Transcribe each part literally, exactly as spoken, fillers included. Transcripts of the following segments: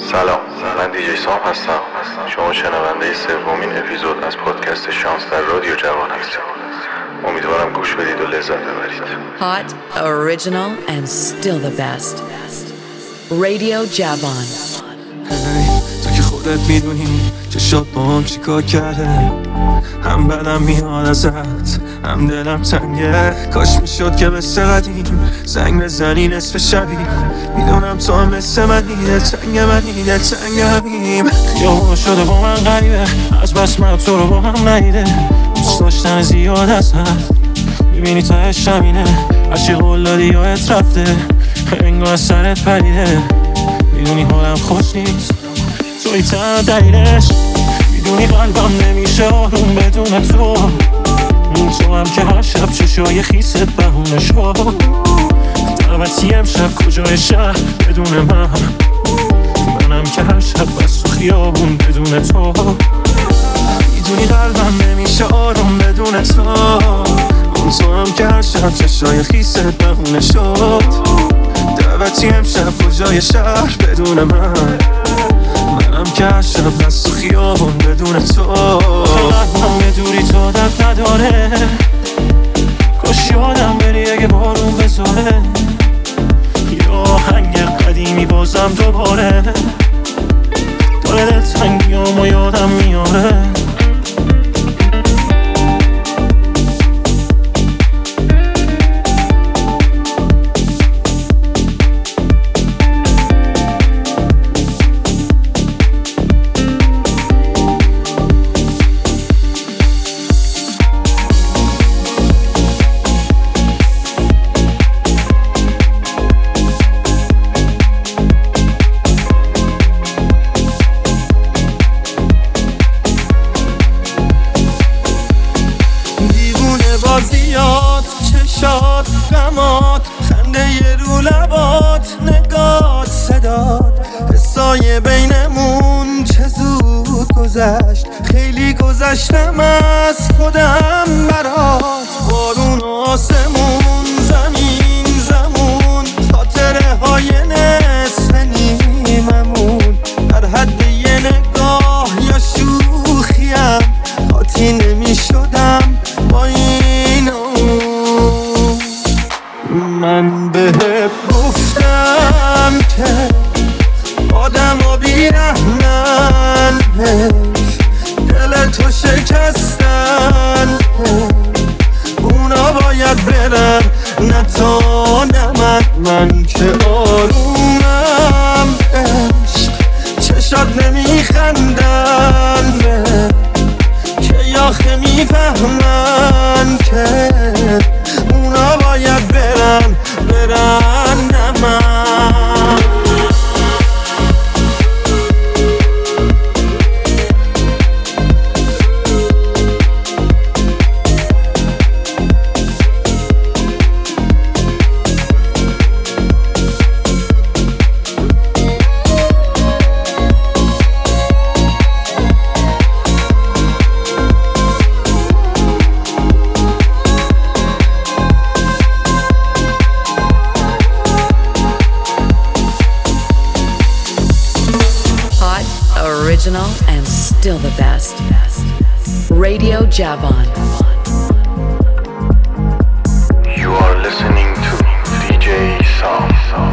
سلام، من دیجی سام هستم. شما شنونده سومین اپیزود از پادکست شانس در رادیو جوان هستید. امیدوارم گوش بدید و لذت ببرید. Hot, original and still the best. Radio جوان. تو که خودت میدونی که شاد با هم چی کار کرده، هم بدم میاد ازت هم دلم تنگه. کاش میشد که مثل قدیم زنگ بزنی نصف شبی. میدونم تو هم مثل منی، دلتنگ منی دلتنگمیم. خیابون شده با من غریبه، از بس من تو رو با هم ندیده. دوست داشتن زیاد ازت میبینی تا همینه، هرچی قول دادی یادت رفته، انگار از سرت پریده. میدونی حالم خوش نیست، توی تنها دلیلش. میدونی قلبم نمیشه آروم بدون تو. تو هم که هر شب چشای خیست بهونه شو. دعوتی امشب کجای شهر بدون من، منم که هر شب بس تو خیابون بدون تو. میدونی قلبم نمیشه آروم بدون تو. تو هم که هر شب چشای خیست بهونه شد. دعوتی امشب کجای شهر بدون من، منم که هر شب بس تو خیابون بدون تو. قلبم به دوری تو درد نداره، کاش یادم بری اگه بارون بذاره. یه آهنگ قدیمی بازم دوباره داره دلتنگیامو یادم میاره. بازیات چشات غمات خنده ی رو لبات نگات صدات حسای بینمون چه زود گذشت. خیلی گذشتم از خودم برات. بارون آسمون زمین زمون خاطره های نصف نیممون در حد یه نگاه یا شوخیم قاطی نمی شدم با این اون. من بهت گفتم که آدم ها بیرحمن، دل تو شکستن، اونا باید برن نه تو نه من. من که آرومم عشق چشات نمیخندن، که آخه میفهمن که اونا باید برن برن نه من. Original and still the best. Radio Javan. You are listening to دیجی Sam.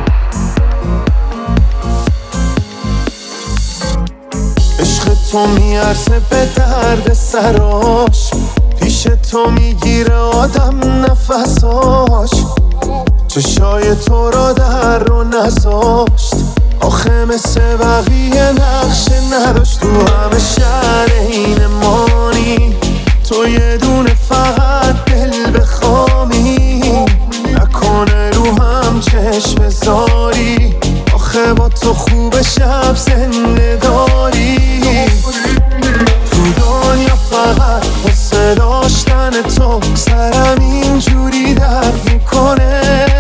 عشق تو میارزه به درد سراش، پیش تو میگیره آدم نفساش. چشای تو را در رو نذاشت، آخه مثل بقیه نقشه نداشت. تو همه شهر این مانی، تو یه دونه فقط دل بخوامی. نکنه رو هم چشم بذاری، آخه با تو خوب شب زنده داری. تو دنیا فقط واسه داشتن تو سرم اینجوری درد میکنه.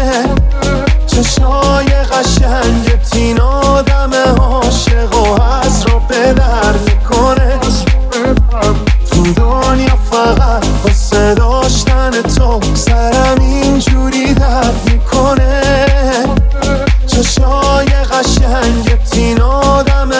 چشای قشنگت این آدم عاشق و از رو به در میکنه. تو دنیا فقط واسه داشتن تو سرم اینجوری درد میکنه. چشای قشنگت این آدم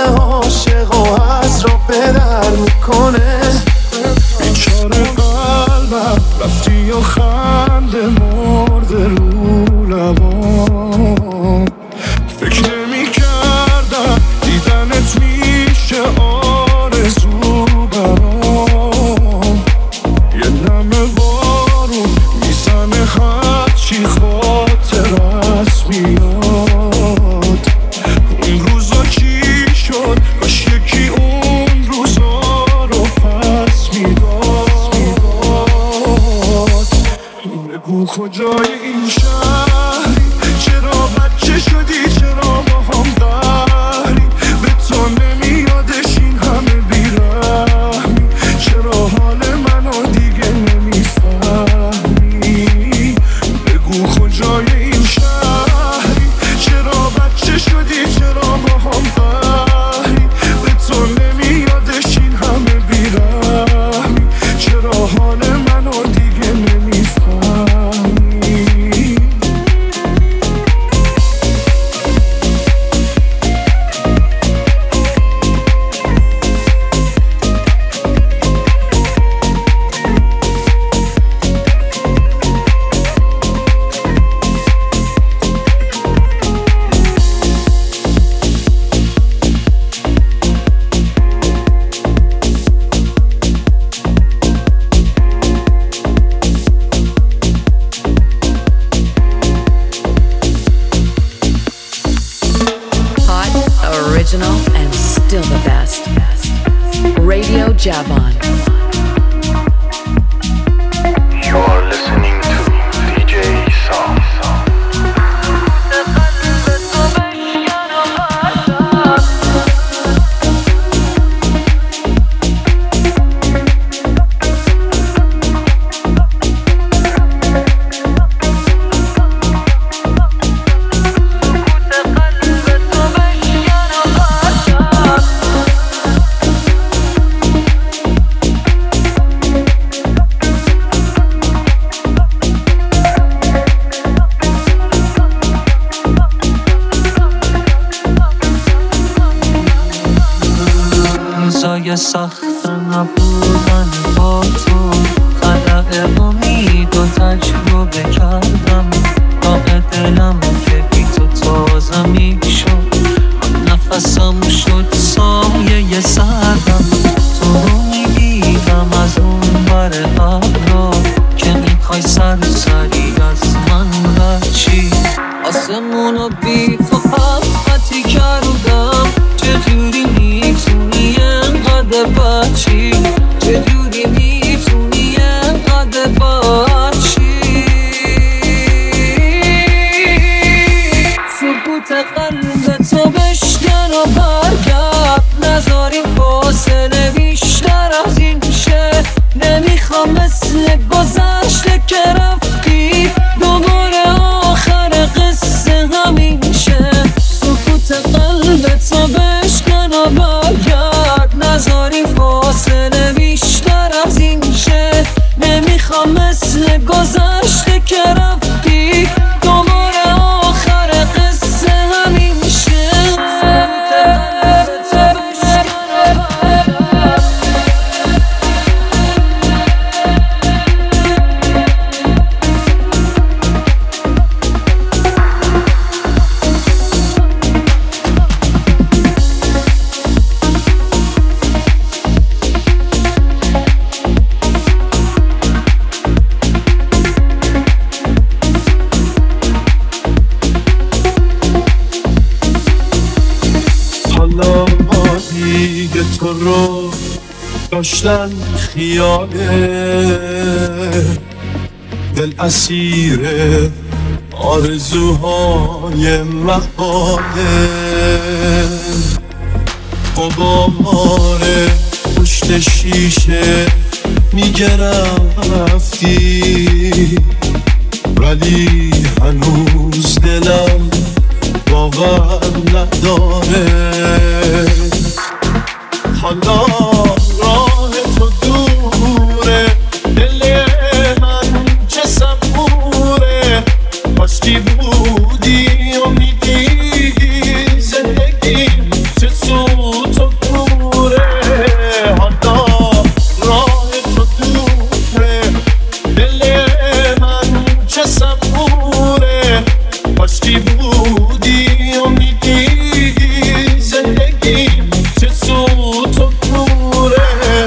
Javon. You are listening to دی جی Saaf. روزای سخت نبودن با تو خلق امید و تجربه کردم راه دلم که بی تو تازه می شد نفسم شد سایه سردم تو رو میگیرم از اون بر ابرا که میخوای سر سری از من بچی آسمونو بی تو خط خطی کردم چجوری میتونی انقدر بچی چجوری میتونی انقدر بچی سکوت قلب تو بشکن و برگرد نذاریم فاصله بیشتر از این شه نمیخوام مثل گذشته که رفتی دوباره آخر قصه همین شه سکوت قلب تو بشکن و برگرد نذاریم فاصله بیشتر از این شه نمیخوام مثل گذشته که رفتی دوباره آخر قصه همین شه سکوت قلب تو بشکن و برگرد حالا ما دیگه تو رو داشتن خیاله دل اسیر آرزوهای محاله غبار پشت شیشه میگه رفتی ولی هنوز دلم باور نداره حالا راه تو دوره دل من چه صبوره پاشتی بودی و میدیدی زندگی چه سوت و کوره حالا راه تو دوره دل من چه صبوره پاشتی بودی و میدیدی زندگی چه سوت و کوره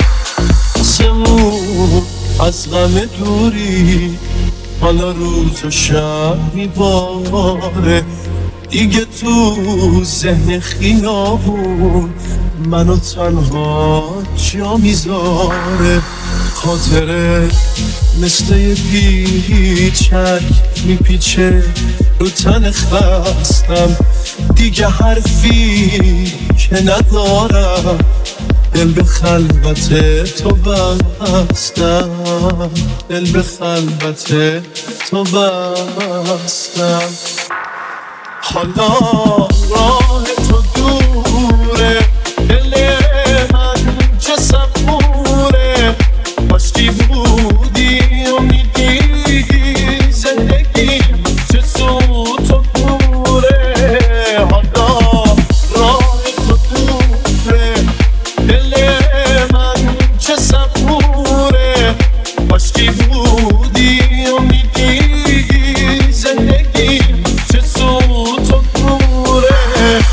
آسمون از غم دوری حالا روز و شب میباره دیگه تو ذهن خیابون منو تنها جا میذاره خاطره مثل یه پیچک میپیچه رو تن خستم دیگه حرفی که ندارم دل به خلوت تو بستم دل به خلوت تو بستم حالا راه تو دوره دل من چه صبوره پاشتی بودی و میدیدی زندگی چه سوت و کوره حالا راه تو دوره دل من چه صبوره پاشتی بودی و میدیدی زندگی چه سوت و کوره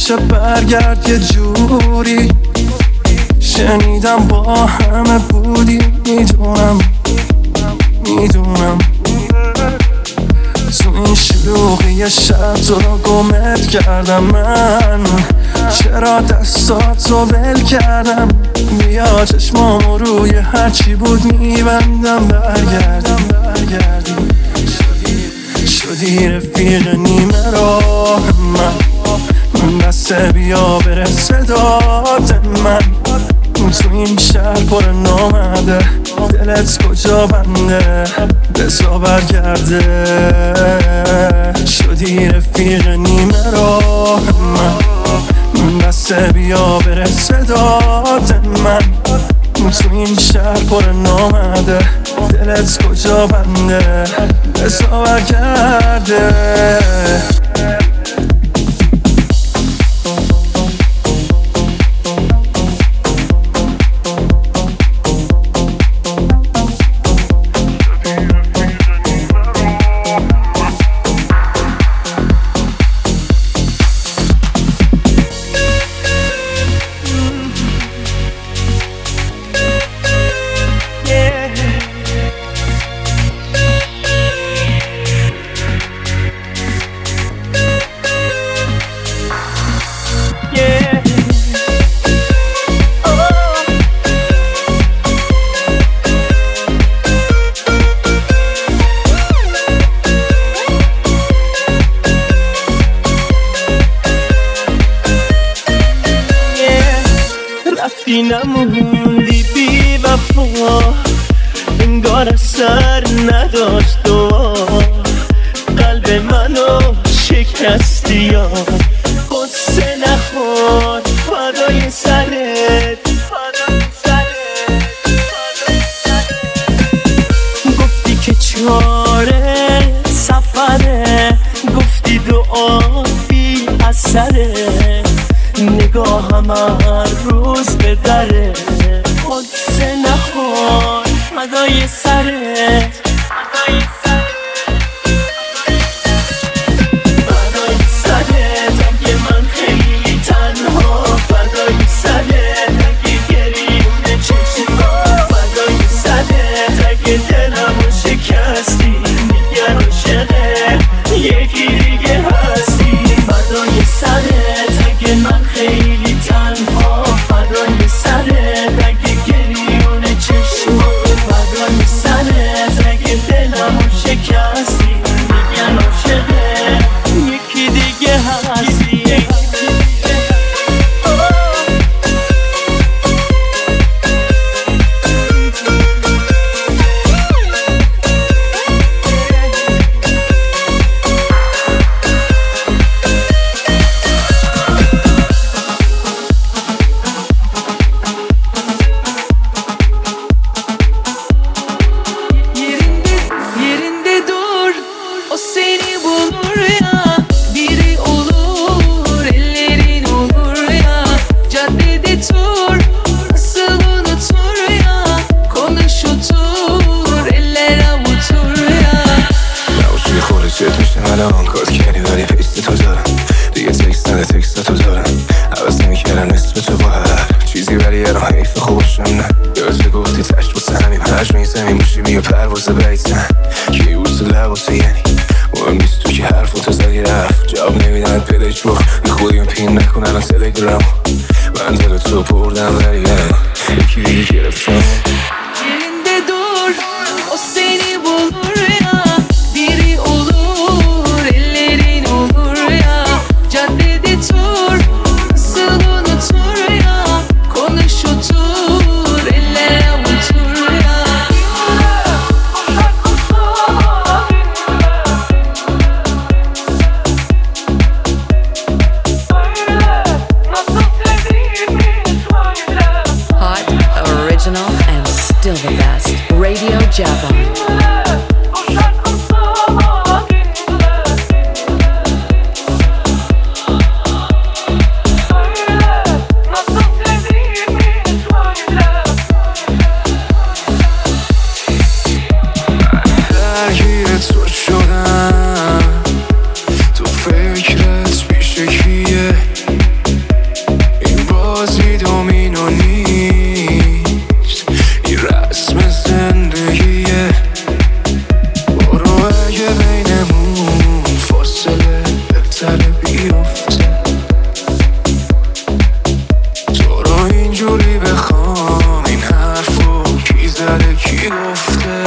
میشه برگرد یه جوری. شنیدم با همه بودی، میدونم میدونم تو این شلوغی شب تو رو گمت کردم من. چرا دستاتو ول کردم؟ بیا چشمامو روی هرچی بود میبندم. برگردم برگردی شدی, شدی رفیق نیمه راه من. من بسته بیا برس داد من. تو این شهر پر نامده، دلت کجا بنده؟ بزا برگرده. شدی رفیق نیمه راه من. من بسته بیا برس داد من. تو این شهر پر نامده، دلت کجا بنده؟ بزا برگرده. نموندی بی وفا، انگار اثر نداشت دعا. قلب منو شکستی یا قصه نخور. فدای سرت فدای سرت فدای سرت. گفتی که چاره سفره، گفتی دعا بی اثره. نگاهم هر روز به دره، قدسه نخور فدای سرت فدای سرت فدای سرت. اگه من خیلی تنها، فدای سرت. اگه گریون چشما، فدای سرت. اگه دلمو شکستی، دیگه عاشقه یکی دیگه هستی. فدای سرت. اگه من خیلی تنها، فدای سرت. اگه گریون چشما، فدای سرت. اگه دلمو شکستی، دیگه عاشقه یکی دیگه هستی. بازی دومین و نیست، این رسم زندگیه. برو اگه بینمون فاصله بهتره بیفته، تو رو اینجوری بخوام این حرفو کی زده کی گفته.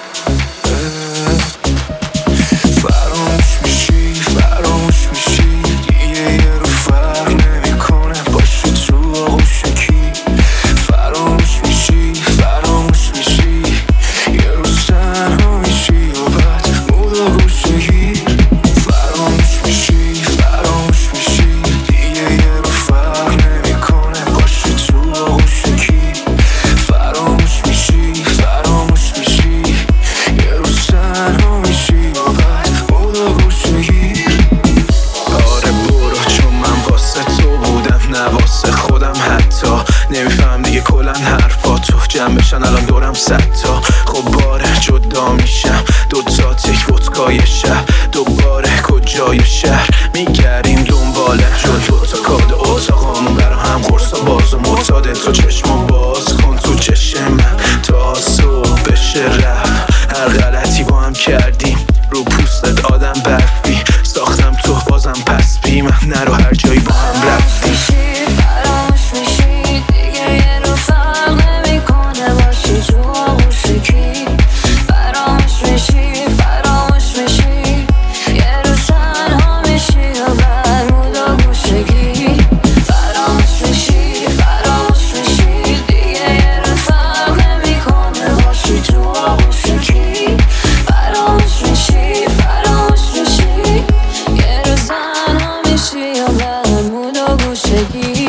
فراموش میشی فراموش میشی دیگه یه رو فرق نمیکنه باشی تو آغوش کی. فراموش میشی فراموش میشی یه روز تنها میشی و بعد مود و گوشه گیر. فراموش میشی فراموش میشی دیگه یه رو فرق نمیکنه باشی تو آغوش کی. فراموش میشی فراموش میشی یه روز تنها میشی و بعد مود و گوشه گیر. آره برو چون من واسه تو بودم نه واسه خودم، حتی نمیفهم دیگه کلن حرفاتو جمع بشن الان دورم صد تا. خب باره جدا میشم دو تا تک ودکای شهر، دوباره کجای شهر میگردیم دنباله جون دو تا کاد اتاقامون برا هم قرصا باز و معتاده. تو چشمو باز کن تو چشم من تا صبح بشه رفت. هر غلطی با هم کردیم رو پوستت آدم برفی ساختم تو بازم پس بی من نرو هر جایی با هم رفتیم. فراموش میشی دیگه یه رو فرق نمیکنه باشی تو آغوش کی. فراموش میشی فراموش میشی یه روز تنها میشی و بعد مود و گوشگی. فراموش میشی فراموش میشی دیگه یه روز فرق نمیکنه باشی تو آغوش کی. فراموش میشی فراموش میشی یه روز تنها میشی و بعد مود و گوشگی.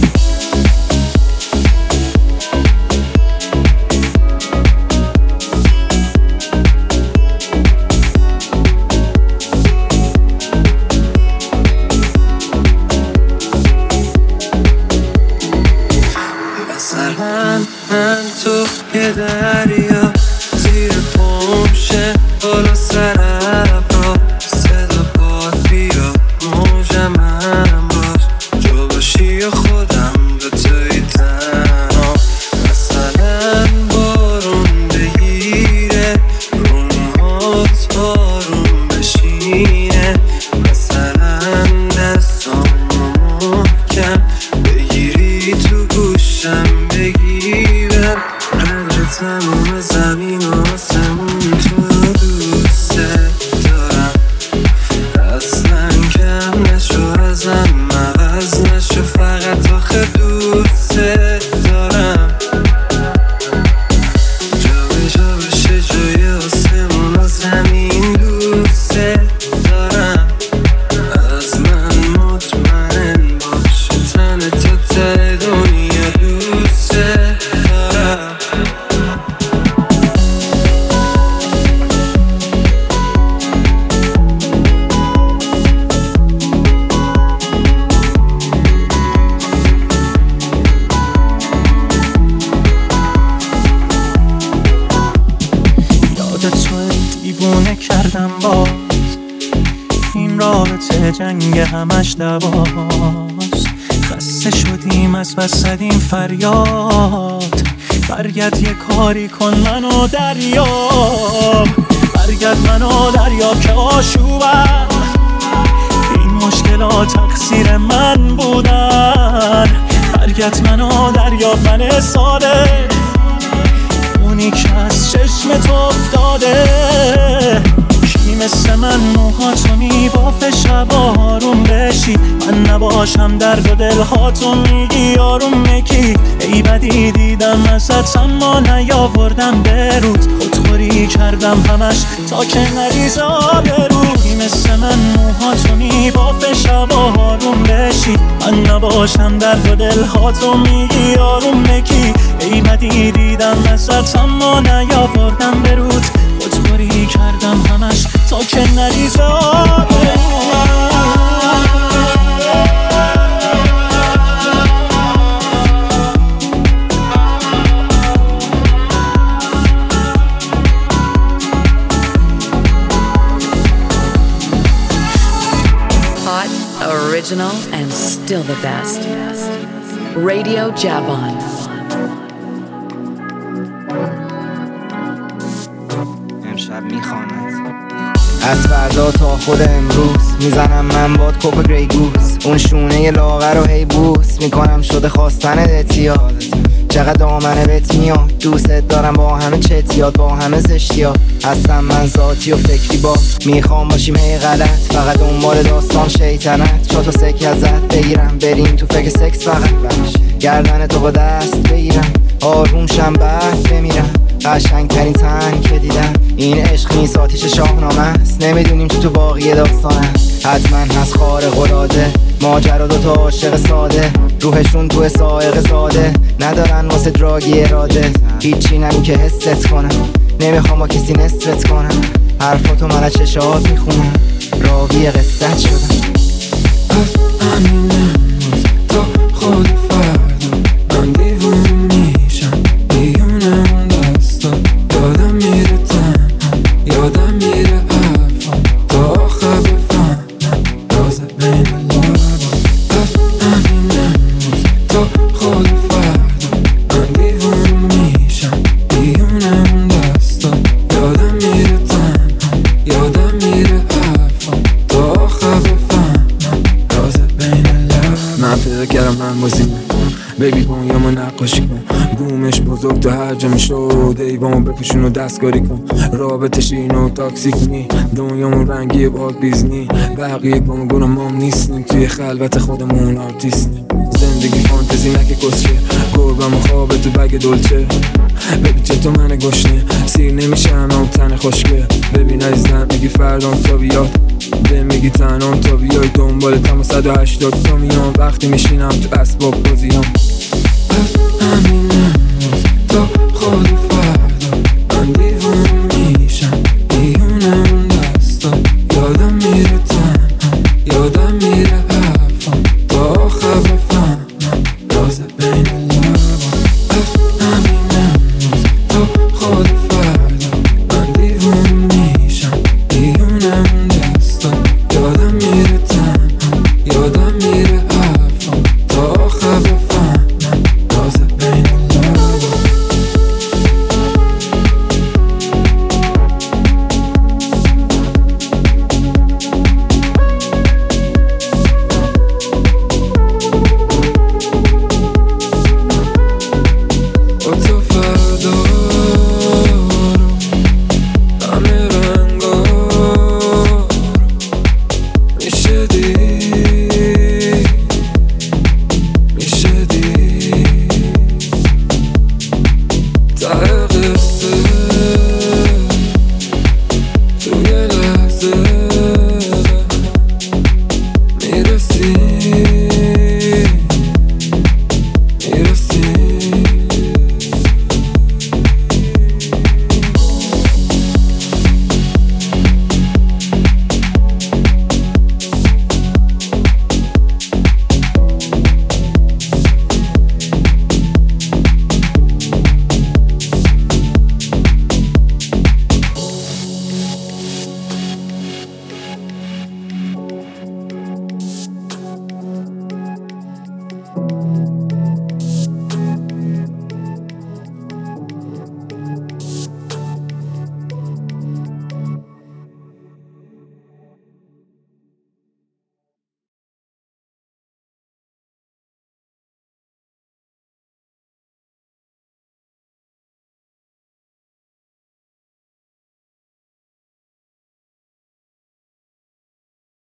مثلا من تو یه دریا زیر پمشه بالا سر ابرا صدا باد بیا موج من باش جو باشی یا خودم به توی تنها. مثلا بارون بگیره رونهات آروم بشینه، مثلا دستامو محکم بگیری تو گوشم بگیرم قدر تمام زمین و آسمون تو دوست دارم. اصلا کم نشو ازم عوض نشو فقط آخه دوست دارم. جا به جا بشه جای آسمون و زمین دوست دارم. از من مطمئن باش تن تو ته دنیا دوست دارم. یادت تو دیوونه کردم باز این رابطه جنگ همش دواست. خسته شدیم از بس زدیم فریاد برگرد یه کاری کن منو دریاب. برگرد منو دریاب که آشوبم این مشکلات تقصیر من بودن. برگرد منو دریاب من ساده اونی که از چشمت افتاده. کی مثل من موهاتو میبافه شب آروم بشی من نباشم درد و دلهاتو میگی آروم کی. ای بدی دیدم ازت اما نیاوردم برود خودخوری کردم همش تا که نریز آبرو. کی مثل من موهاتو میبافه شب آروم بشی من نباشم درد و دلهاتو میگی آروم کی. ای بدی دیدم ازت اما نیاوردم برود خودخوری کردم همش تا که نریز آبرو. Original and still the best. Radio Javon. امشب میخواند از فردا تا خود امروز میزنم من باد کوپ گری گوز اون شونه لاغر رو هی بوس میکنم شده خواستن اتیاد چقدر دامنه بهت میاد دوست دارم با همه چتیات با همه زشتیات هستم من ذاتی و فکری با میخوام باشیم هی غلط فقط دنبال داستان شیطنت چاتو سکه ازت بگیرم بریم تو فکر سکس فقط بخش گردن تو با دست بگیرم آروم شم بعد بمیرم قشنگ ترین تن که دیدم این عشق نیست آتیش شاهنامه است نمیدونیم چی تو باقی داستان است حتما هست خارق العاده ماجرا دوتا عاشق ساده روحشون تو سائق زاده ندارن واسه دراگی اراده هیچی نمی که حست کنم نمیخوام با کسی نصفت کنم حرفاتو من از چشات میخونم راوی قصت شدم از همین امروز تا خود فردا من دیوونه میشم بیونم دستا یادم میره تنها یادم میره حرفم تا آخر بفهمم راز بین لبم از همین امروز تا خود فردا من دیوونه میشم بیونم دستا یادم میره تنها یادم میره حرفم تا آخر بفهمم راز بین لبم من پیدا کردم من بازیم بیبی بون یا من نقاشی کن بومش بزرگ تو هر جا میشد ایوان بپوشون و دستکاری کن رابطش اینو تاکسیک نی دنیامون رنگی باگ بیزنی بقیه گمگون مام نیستیم توی خلوت خودمون آرتیستیم زندگی فانتزی نکه کسچه گربم و خوابه تو بگ دلچه ببین چطور من گشنه سیر نمیشم هم تن خوشگه ببین عزیزم میگی فردام تا بیاد به میگی تنام تا بیای دنبال تمام صد و هشتاد تا میام وقتی میشینم تو اسباب بازیام